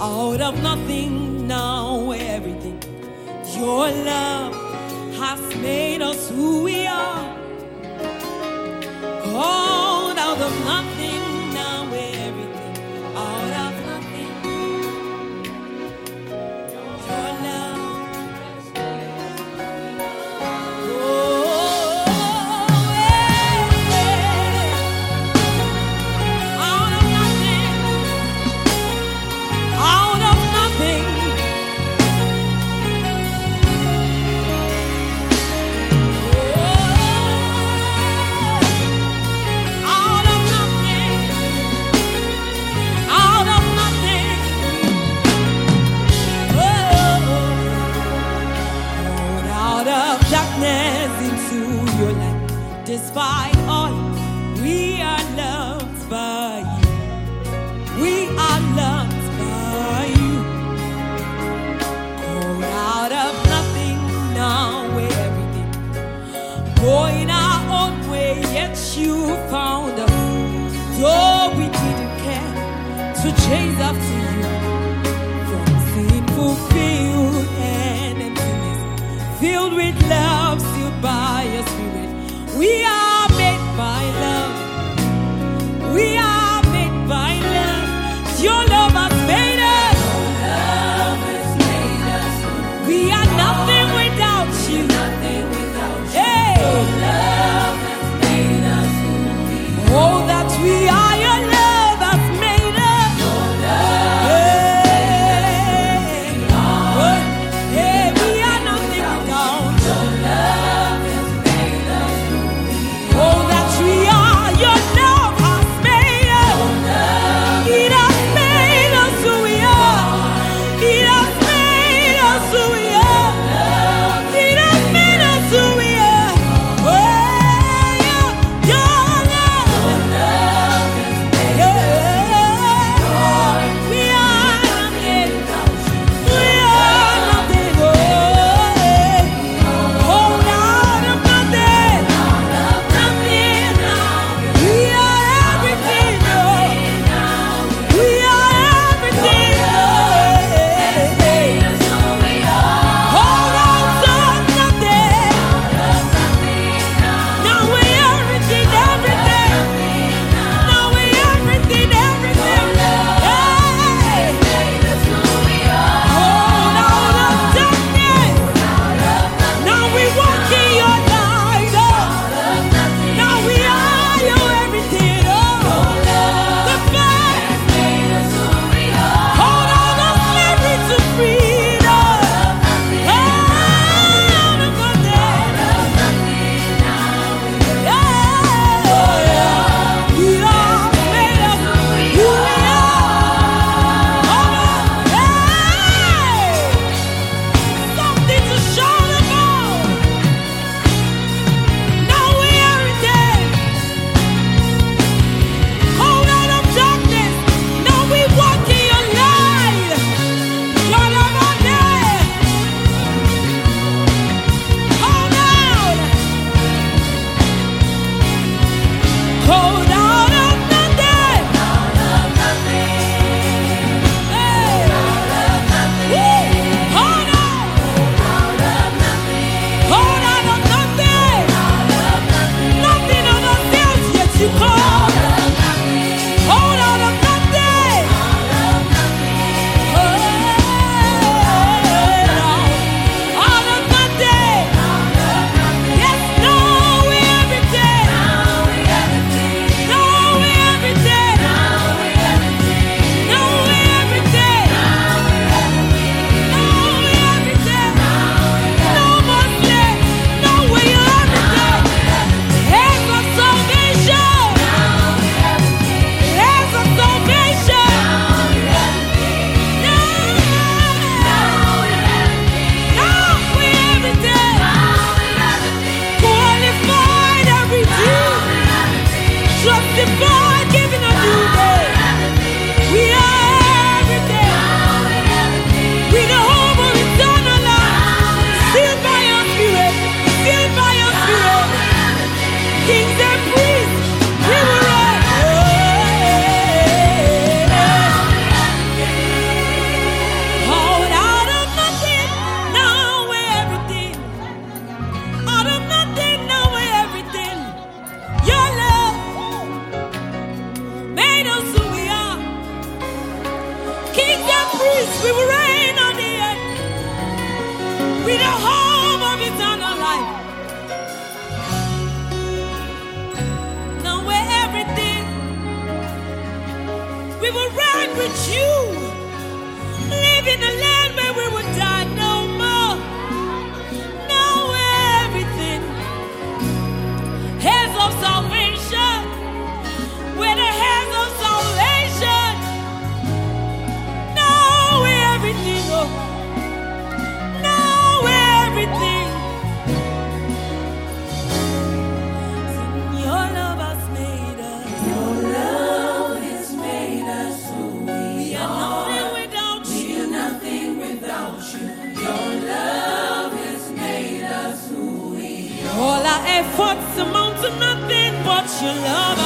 Out of nothing, now everything. Your love has made us who we are. Called out of nothing, now everything. Out of nothing. Your love. Oh, out of nothing. Out of nothing. Out of nothing. Out of nothing. Out of darkness into your light. Despite all, we are loved by you. We are loved by you. Called out of nothing, now we're everything. Going our own way, yet you found us. Though we didn't care to chase after you. From sin fulfilled and emptiness, filled with love, sealed by your spirit. We are made by love. We are made by love. Your love has made us. We are nothing without you. Hey. Oh, that we are your love has made us. Hey. Hey, we are nothing without you. Oh, that we are your love has made priests, we will reign on the earth with the hope of eternal life. Now we're everything. We will reign with you, live in a land where we will die no more. Now we're everything. Heirs of salvation, we're the heirs of salvation. Now we're everything. Oh. Now we're everything. Your love has made us. Your love has made us who we are. We are nothing without you. Your love has made us who we are. All our efforts amount to nothing but your love.